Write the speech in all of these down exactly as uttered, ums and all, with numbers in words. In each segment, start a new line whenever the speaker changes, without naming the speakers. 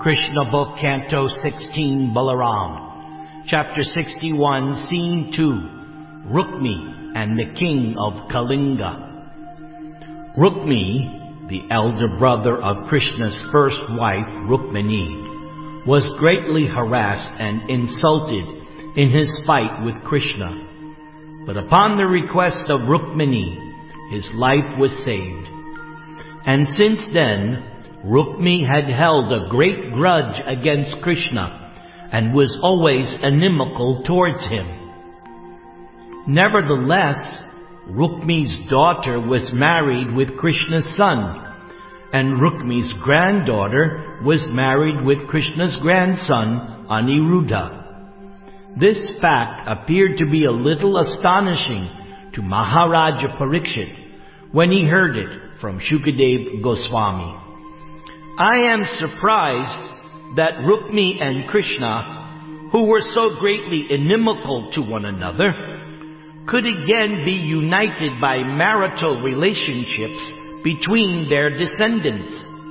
Krishna Book, Canto sixteen, Balaram. Chapter sixty-one, Scene two, Rukmi and the King of Kalinga. Rukmi, the elder brother of Krishna's first wife, Rukmini, was greatly harassed and insulted in his fight with Krishna. But upon the request of Rukmini, his life was saved. And since then, Rukmi had held a great grudge against Krishna and was always inimical towards him. Nevertheless, Rukmi's daughter was married with Krishna's son, and Rukmi's granddaughter was married with Krishna's grandson, Aniruddha. This fact appeared to be a little astonishing to Maharaja Parikshit when he heard it from Shukadeva Goswami. I am surprised that Rukmi and Krishna, who were so greatly inimical to one another, could again be united by marital relationships between their descendants.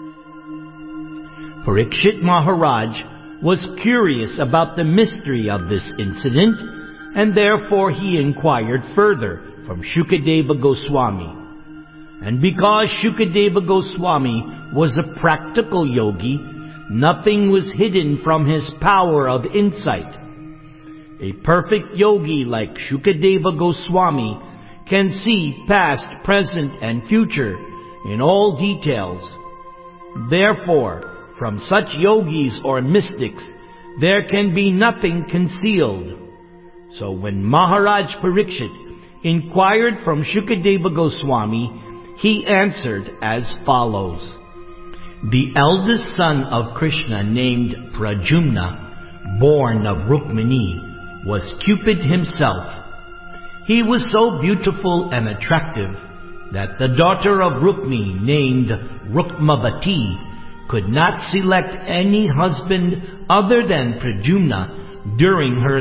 Parikshit Maharaj was curious about the mystery of this incident, and therefore he inquired further from Shukadeva Goswami. And because Shukadeva Goswami was a practical yogi, nothing was hidden from his power of insight. A perfect yogi like Shukadeva Goswami can see past, present, and future in all details. Therefore, from such yogis or mystics, there can be nothing concealed. So when Maharaj Parikshit inquired from Shukadeva Goswami, he answered as follows. The eldest son of Krishna, named Pradyumna, born of Rukmini, was Cupid himself. He was so beautiful and attractive that the daughter of Rukmi, named Rukmavati, could not select any husband other than Pradyumna during her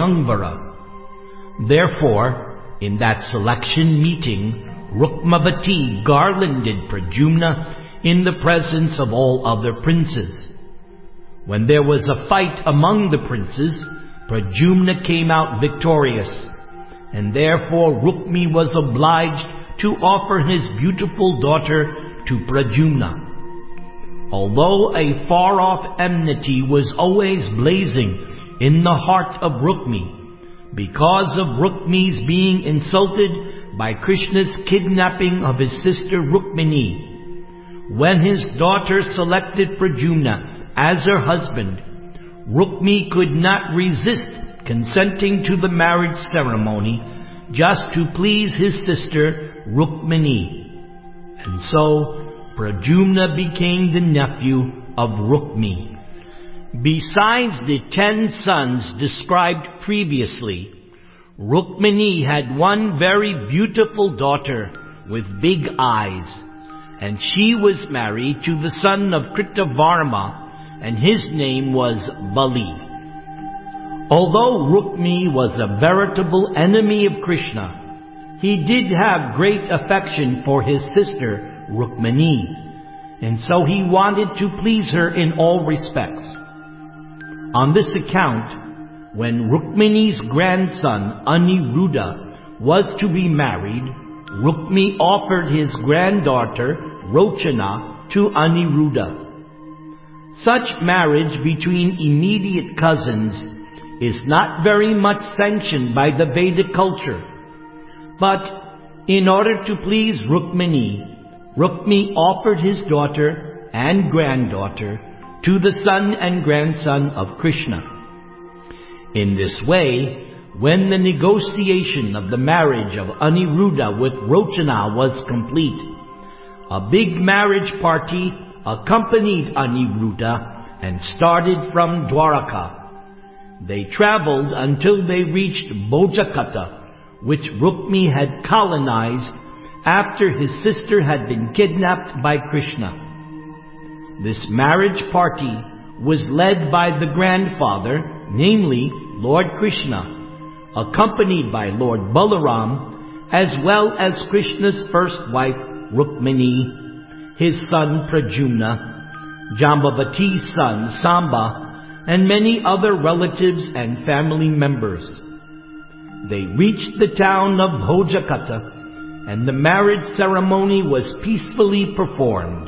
Swayamvara. Therefore, in that selection meeting, Rukmavati garlanded Pradyumna in the presence of all other princes. When there was a fight among the princes, Pradyumna came out victorious, and therefore Rukmi was obliged to offer his beautiful daughter to Pradyumna. Although a far-off enmity was always blazing in the heart of Rukmi, because of Rukmi's being insulted by Krishna's kidnapping of his sister Rukmini, when his daughter selected Pradyumna as her husband, Rukmi could not resist consenting to the marriage ceremony just to please his sister Rukmini. And so Pradyumna became the nephew of Rukmi. Besides the ten sons described previously, Rukmini had one very beautiful daughter with big eyes, and she was married to the son of Kritavarma, and his name was Bali. Although Rukmi was a veritable enemy of Krishna, he did have great affection for his sister Rukmini, and so he wanted to please her in all respects. On this account, when Rukmini's grandson Aniruddha was to be married, Rukmi offered his granddaughter Rochana to Aniruddha. Such marriage between immediate cousins is not very much sanctioned by the Vedic culture. But in order to please Rukmini, Rukmi offered his daughter and granddaughter to the son and grandson of Krishna. In this way, when the negotiation of the marriage of Aniruddha with Rochana was complete, a big marriage party accompanied Aniruddha and started from Dwaraka. They traveled until they reached Bojakata, which Rukmi had colonized after his sister had been kidnapped by Krishna. This marriage party was led by the grandfather, namely Lord Krishna, accompanied by Lord Balaram, as well as Krishna's first wife Rukmini, his son Pradyumna, Jambavati's son Samba, and many other relatives and family members. They reached the town of Hojakata, and the marriage ceremony was peacefully performed.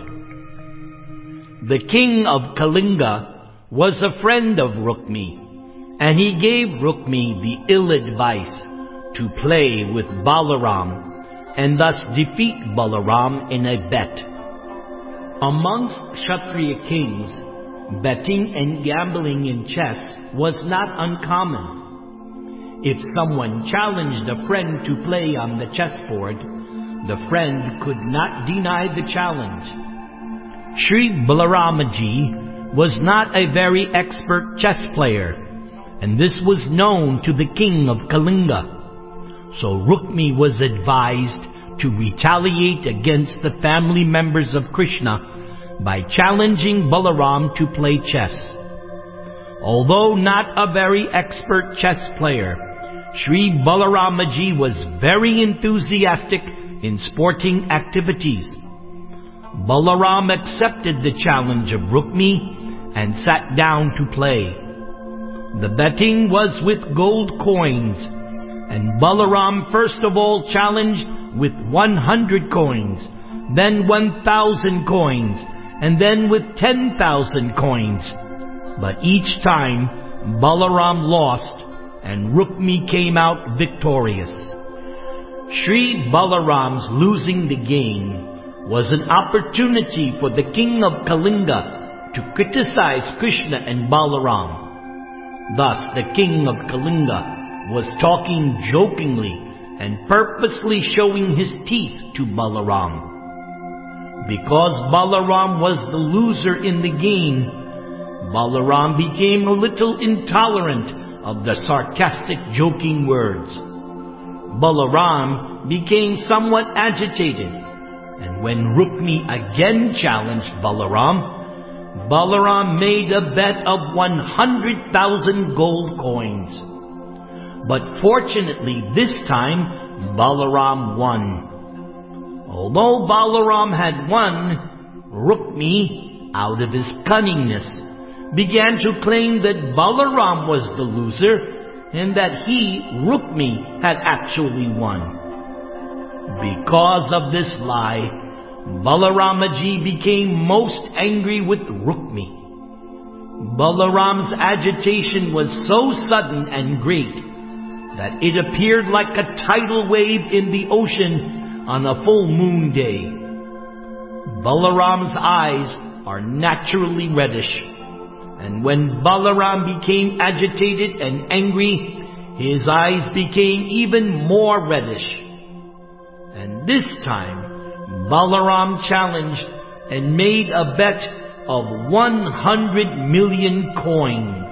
The king of Kalinga was a friend of Rukmi, and he gave Rukmi the ill advice to play with Balaram and thus defeat Balaram in a bet. Amongst Kshatriya kings, betting and gambling in chess was not uncommon. If someone challenged a friend to play on the chessboard, the friend could not deny the challenge. Sri Balaramaji was not a very expert chess player, and this was known to the king of Kalinga. So Rukmi was advised to retaliate against the family members of Krishna by challenging Balaram to play chess. Although not a very expert chess player, Sri Balaramaji was very enthusiastic in sporting activities. Balaram accepted the challenge of Rukmi and sat down to play. The betting was with gold coins, and Balaram first of all challenged with one hundred coins, then one thousand coins, and then with ten thousand coins. But each time, Balaram lost, and Rukmi came out victorious. Sri Balaram's losing the game was an opportunity for the king of Kalinga to criticize Krishna and Balaram. Thus, the king of Kalinga was talking jokingly and purposely showing his teeth to Balaram. Because Balaram was the loser in the game, Balaram became a little intolerant of the sarcastic joking words. Balaram became somewhat agitated, and when Rukmi again challenged Balaram, Balaram made a bet of one hundred thousand gold coins. But fortunately this time, Balaram won. Although Balaram had won, Rukmi, out of his cunningness, began to claim that Balaram was the loser and that he, Rukmi, had actually won. Because of this lie, Balaramaji became most angry with Rukmi. Balaram's agitation was so sudden and great that it appeared like a tidal wave in the ocean on a full moon day. Balaram's eyes are naturally reddish, and when Balaram became agitated and angry, his eyes became even more reddish. And this time, Balaram challenged and made a bet of one hundred million coins.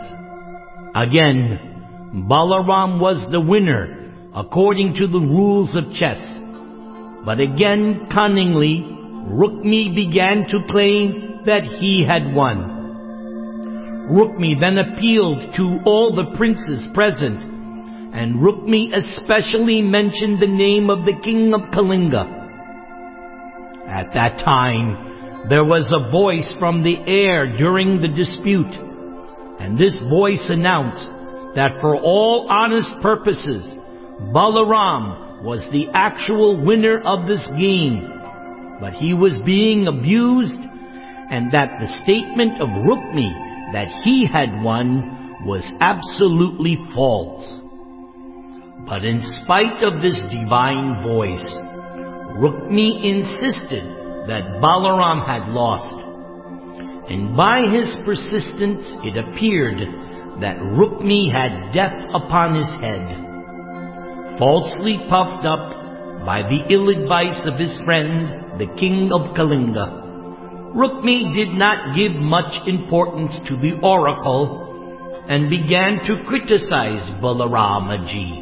Again, Balaram was the winner according to the rules of chess. But again, cunningly, Rukmi began to claim that he had won. Rukmi then appealed to all the princes present, and Rukmi especially mentioned the name of the king of Kalinga. At that time, there was a voice from the air during the dispute, and this voice announced that for all honest purposes, Balaram was the actual winner of this game, but he was being abused, and that the statement of Rukmi that he had won was absolutely false. But in spite of this divine voice, Rukmi insisted that Balaram had lost, and by his persistence it appeared that Rukmi had death upon his head. Falsely puffed up by the ill advice of his friend, the king of Kalinga, Rukmi did not give much importance to the oracle and began to criticize Balaramaji.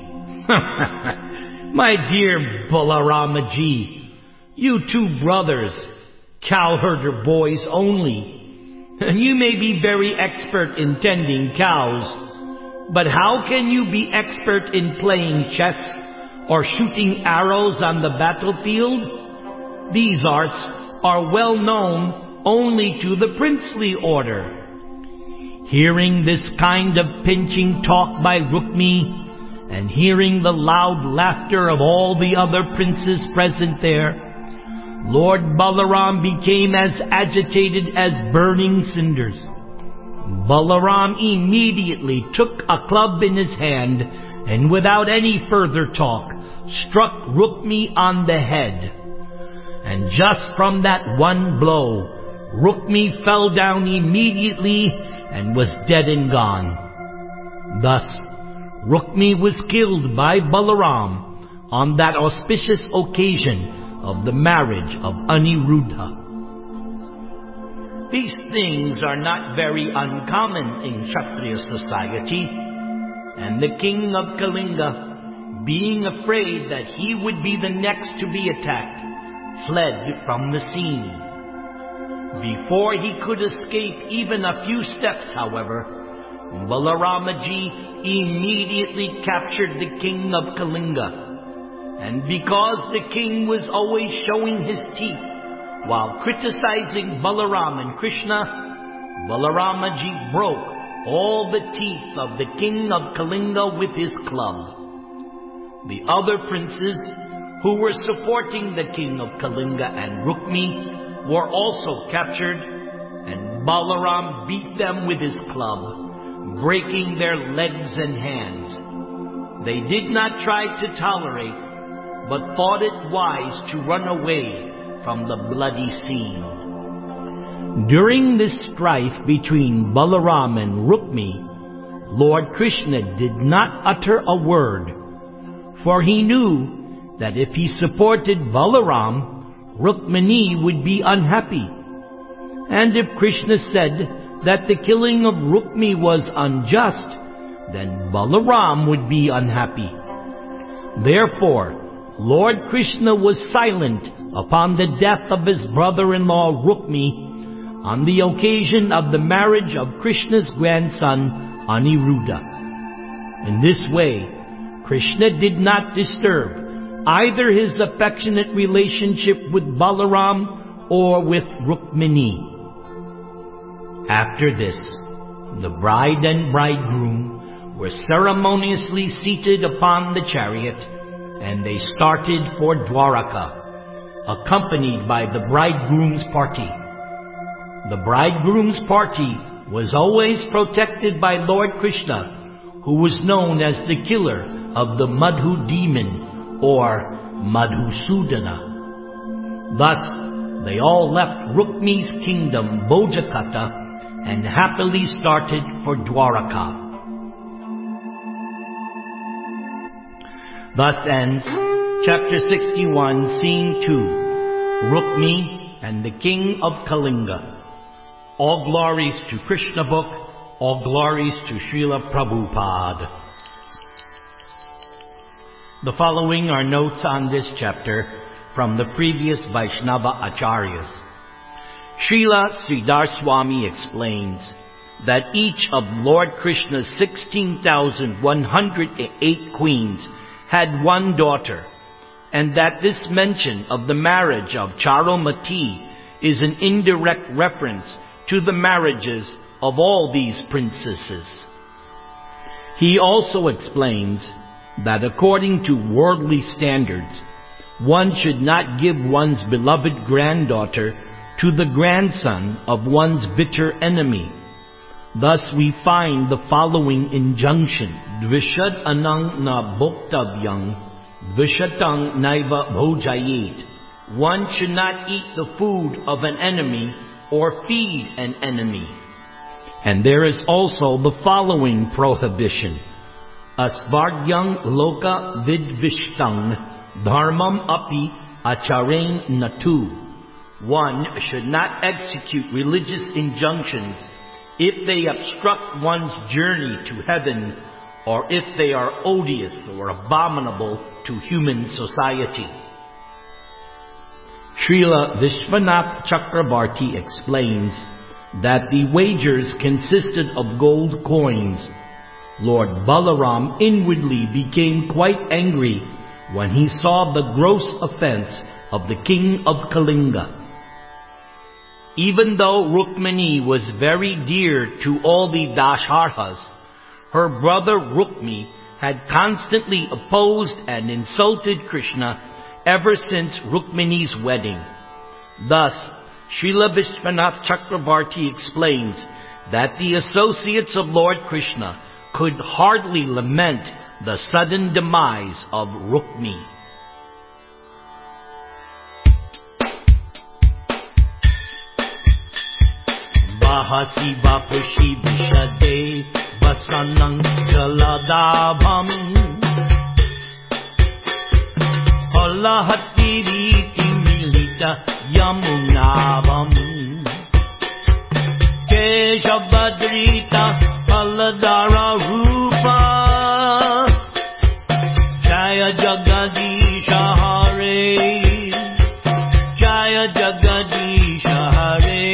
My dear Balaramaji, you two brothers, cowherder boys only, you may be very expert in tending cows, but how can you be expert in playing chess or shooting arrows on the battlefield? These arts are well known only to the princely order. Hearing this kind of pinching talk by Rukmi, and hearing the loud laughter of all the other princes present there, Lord Balaram became as agitated as burning cinders. Balaram immediately took a club in his hand, and without any further talk, struck Rukmi on the head. And just from that one blow, Rukmi fell down immediately and was dead and gone. Thus, Rukmi was killed by Balaram on that auspicious occasion of the marriage of Aniruddha. These things are not very uncommon in Kshatriya society, and the king of Kalinga, being afraid that he would be the next to be attacked, fled from the scene. Before he could escape even a few steps, however, Balaramaji immediately captured the king of Kalinga. And because the king was always showing his teeth while criticizing Balaram and Krishna, Balaramaji broke all the teeth of the king of Kalinga with his club. The other princes who were supporting the king of Kalinga and Rukmi were also captured, and Balaram beat them with his club, breaking their legs and hands. They did not try to tolerate, but thought it wise to run away from the bloody scene. During this strife between Balaram and Rukmi, Lord Krishna did not utter a word, for he knew that if he supported Balaram, Rukmini would be unhappy. And if Krishna said that the killing of Rukmi was unjust, then Balaram would be unhappy. Therefore, Lord Krishna was silent upon the death of his brother-in-law Rukmi on the occasion of the marriage of Krishna's grandson Aniruddha. In this way, Krishna did not disturb either his affectionate relationship with Balaram or with Rukmini. After this, the bride and bridegroom were ceremoniously seated upon the chariot, and they started for Dwaraka, accompanied by the bridegroom's party. The bridegroom's party was always protected by Lord Krishna, who was known as the killer of the Madhu demon, or Madhusudana. Thus, they all left Rukmi's kingdom, Bojakata, and happily started for Dwaraka. Thus ends chapter sixty-one, scene two, Rukmi and the king of Kalinga. All glories to Krishna book, all glories to Srila Prabhupada. The following are notes on this chapter from the previous Vaishnava Acharyas. Srila Sridhar Swami explains that each of Lord Krishna's sixteen thousand one hundred eight queens had one daughter, and that this mention of the marriage of Charomati is an indirect reference to the marriages of all these princesses. He also explains that according to worldly standards, one should not give one's beloved granddaughter to the grandson of one's bitter enemy. Thus we find the following injunction: Dvishad anang na bhoktavyang, dvishatang naiva bhojayet. One should not eat the food of an enemy or feed an enemy. And there is also the following prohibition: Asvargyang loka vidvishtang dharmam api acharain natu. One should not execute religious injunctions if they obstruct one's journey to heaven, or if they are odious or abominable to human society. Srila Vishwanath Chakravarti explains that the wagers consisted of gold coins. Lord Balaram inwardly became quite angry when he saw the gross offense of the king of Kalinga. Even though Rukmini was very dear to all the Dasharhas, her brother Rukmi had constantly opposed and insulted Krishna ever since Rukmini's wedding. Thus, Srila Vishwanath Chakravarti explains that the associates of Lord Krishna could hardly lament the sudden demise of Rukmi. Bahasi Vapushi Vishade Vasanang Jaladabham Alahati Riti Milita Yamunabam Keshabadrita Paladara Rupa Jaya Jagadisha Hare Jaya Jagadisha Hare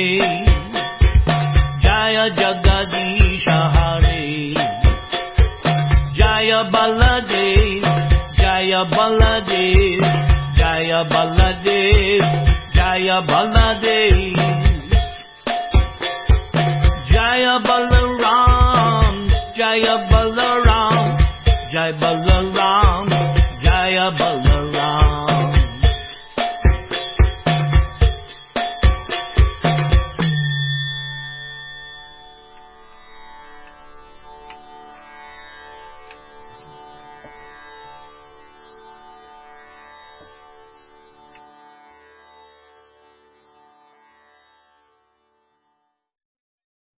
Jaya Jagadisha Hare Jaya Baladev Jaya Baladev Jaya Baladev Jaya Baladev